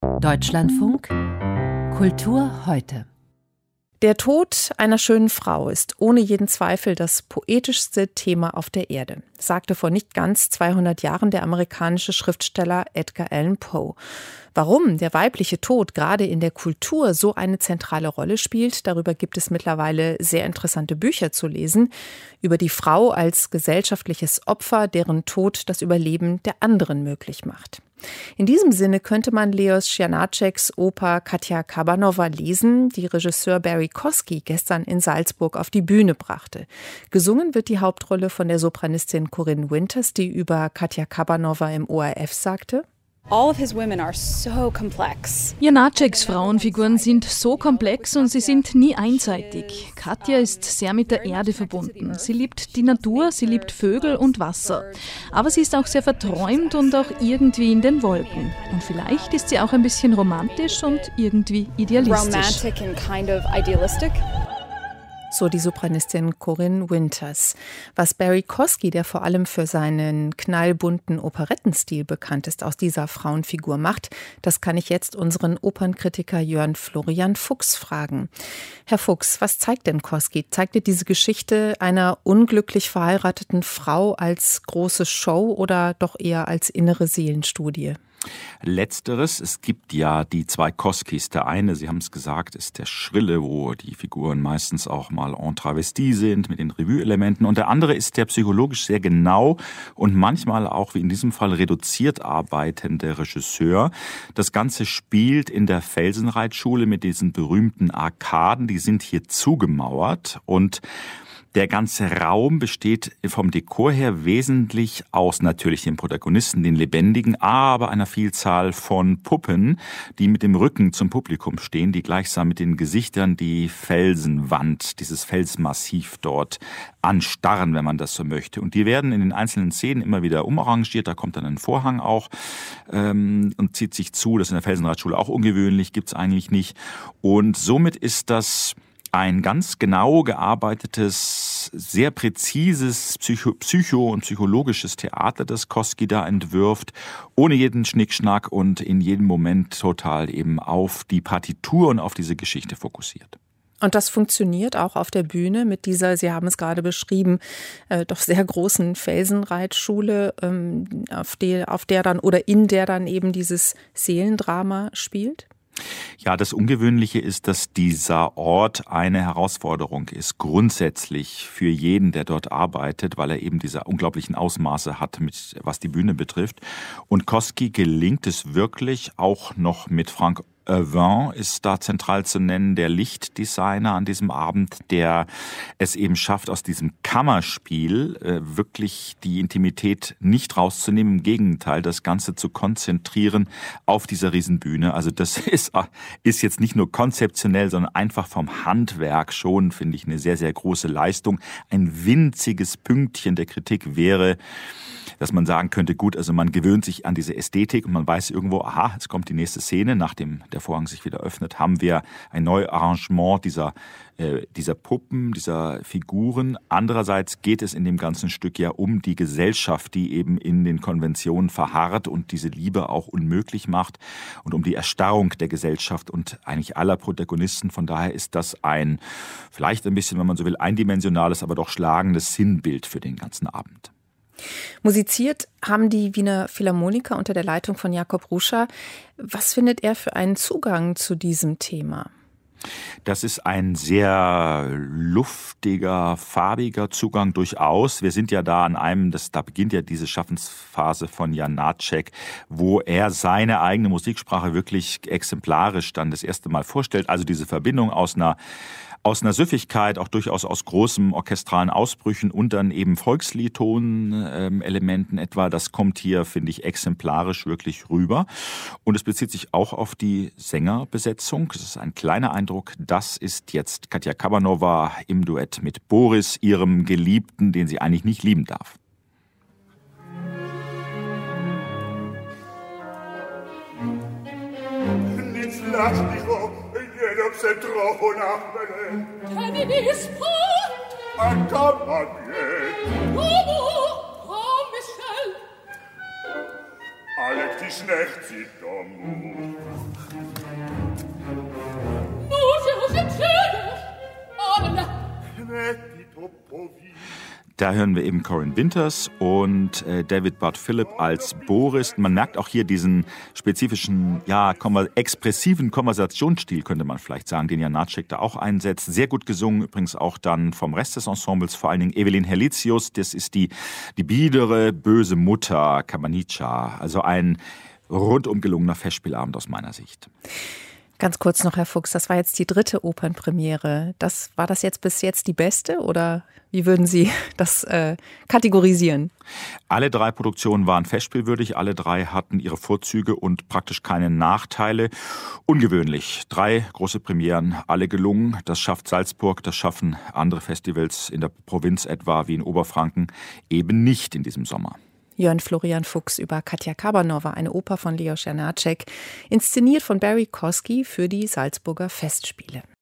Deutschlandfunk Kultur heute. Der Tod einer schönen Frau ist ohne jeden Zweifel das poetischste Thema auf der Erde, sagte vor nicht ganz 200 Jahren der amerikanische Schriftsteller Edgar Allan Poe. Warum der weibliche Tod gerade in der Kultur so eine zentrale Rolle spielt, darüber gibt es mittlerweile sehr interessante Bücher zu lesen, über die Frau als gesellschaftliches Opfer, deren Tod das Überleben der anderen möglich macht. In diesem Sinne könnte man Leos Janáčeks Oper Katja Kabanova lesen, die Regisseur Barry Kosky gestern in Salzburg auf die Bühne brachte. Gesungen wird die Hauptrolle von der Sopranistin Corinne Winters, die über Katja Kabanova im ORF sagte: Janáčeks Frauenfiguren sind so komplex und sie sind nie einseitig. Katja ist sehr mit der Erde verbunden. Sie liebt die Natur, sie liebt Vögel und Wasser. Aber sie ist auch sehr verträumt und auch irgendwie in den Wolken. Und vielleicht ist sie auch ein bisschen romantisch und irgendwie idealistisch. So die Sopranistin Corinne Winters. Was Barry Kosky, der vor allem für seinen knallbunten Operettenstil bekannt ist, aus dieser Frauenfigur macht, das kann ich jetzt unseren Opernkritiker Jörn Florian Fuchs fragen. Herr Fuchs, was zeigt denn Kosky? Zeigt er diese Geschichte einer unglücklich verheirateten Frau als große Show oder doch eher als innere Seelenstudie? Letzteres, es gibt ja die zwei Koskys. Der eine, Sie haben es gesagt, ist der Schrille, wo die Figuren meistens auch mal en travesti sind mit den Revue-Elementen. Und der andere ist der psychologisch sehr genau und manchmal auch, wie in diesem Fall, reduziert arbeitende Regisseur. Das Ganze spielt in der Felsenreitschule mit diesen berühmten Arkaden. Die sind hier zugemauert und der ganze Raum besteht vom Dekor her wesentlich aus natürlich den Protagonisten, den Lebendigen, aber einer Vielzahl von Puppen, die mit dem Rücken zum Publikum stehen, die gleichsam mit den Gesichtern die Felsenwand, dieses Felsmassiv dort anstarren, wenn man das so möchte. Und die werden in den einzelnen Szenen immer wieder umarrangiert. Da kommt dann ein Vorhang auch und zieht sich zu. Das ist in der Felsenreitschule auch ungewöhnlich, gibt's eigentlich nicht. Und somit ist das ein ganz genau gearbeitetes, sehr präzises Psycho- und psychologisches Theater, das Kosky da entwirft, ohne jeden Schnickschnack und in jedem Moment total eben auf die Partitur und auf diese Geschichte fokussiert. Und das funktioniert auch auf der Bühne mit dieser, Sie haben es gerade beschrieben, doch sehr großen Felsenreitschule, auf der dann oder in der dann eben dieses Seelendrama spielt? Ja, das Ungewöhnliche ist, dass dieser Ort eine Herausforderung ist, grundsätzlich für jeden, der dort arbeitet, weil er eben diese unglaublichen Ausmaße hat, was die Bühne betrifft. Und Kosky gelingt es wirklich auch noch mit Frank Ervin ist da zentral zu nennen, der Lichtdesigner an diesem Abend, der es eben schafft, aus diesem Kammerspiel wirklich die Intimität nicht rauszunehmen, im Gegenteil, das Ganze zu konzentrieren auf dieser Riesenbühne. Also das ist jetzt nicht nur konzeptionell, sondern einfach vom Handwerk schon, finde ich, eine sehr, sehr große Leistung. Ein winziges Pünktchen der Kritik wäre, dass man sagen könnte, gut, also man gewöhnt sich an diese Ästhetik und man weiß irgendwo, aha, jetzt kommt die nächste Szene, nachdem der Vorhang sich wieder öffnet, haben wir ein Neuarrangement dieser Puppen, dieser Figuren. Andererseits geht es in dem ganzen Stück ja um die Gesellschaft, die eben in den Konventionen verharrt und diese Liebe auch unmöglich macht und um die Erstarrung der Gesellschaft und eigentlich aller Protagonisten. Von daher ist das ein, vielleicht ein bisschen, wenn man so will, eindimensionales, aber doch schlagendes Sinnbild für den ganzen Abend. Musiziert haben die Wiener Philharmoniker unter der Leitung von Jakob Ruscha. Was findet er für einen Zugang zu diesem Thema? Das ist ein sehr luftiger, farbiger Zugang durchaus. Wir sind ja da da beginnt ja diese Schaffensphase von Janáček, wo er seine eigene Musiksprache wirklich exemplarisch dann das erste Mal vorstellt. Also diese Verbindung aus einer Süffigkeit, auch durchaus aus großen orchestralen Ausbrüchen und dann eben Volksliedton-Elementen etwa. Das kommt hier, finde ich, exemplarisch wirklich rüber. Und es bezieht sich auch auf die Sängerbesetzung. Das ist ein kleiner Eindruck. Das ist jetzt Katja Kabanova im Duett mit Boris, ihrem Geliebten, den sie eigentlich nicht lieben darf. Lass mich auf, jedem se troppo nachbellen. Che mi dispone? Accompagniet. Oh, Michel. Alec die Schnecht sieht domu. Da hören wir eben Corinne Winters und David Bud Philip als Boris. Man merkt auch hier diesen spezifischen, expressiven Konversationsstil, könnte man vielleicht sagen, den Janáček da auch einsetzt. Sehr gut gesungen, übrigens auch dann vom Rest des Ensembles, vor allen Dingen Evelyn Helitius, das ist die biedere, böse Mutter Kamenica. Also ein rundum gelungener Festspielabend aus meiner Sicht. Ganz kurz noch, Herr Fuchs, das war jetzt die 3. Opernpremiere. War das jetzt bis jetzt die beste oder wie würden Sie das kategorisieren? Alle 3 Produktionen waren festspielwürdig, alle 3 hatten ihre Vorzüge und praktisch keine Nachteile. Ungewöhnlich, 3 große Premieren, alle gelungen. Das schafft Salzburg, das schaffen andere Festivals in der Provinz etwa wie in Oberfranken eben nicht in diesem Sommer. Jörn Florian Fuchs über Katja Kabanova, eine Oper von Leos Janáček, inszeniert von Barry Kosky für die Salzburger Festspiele.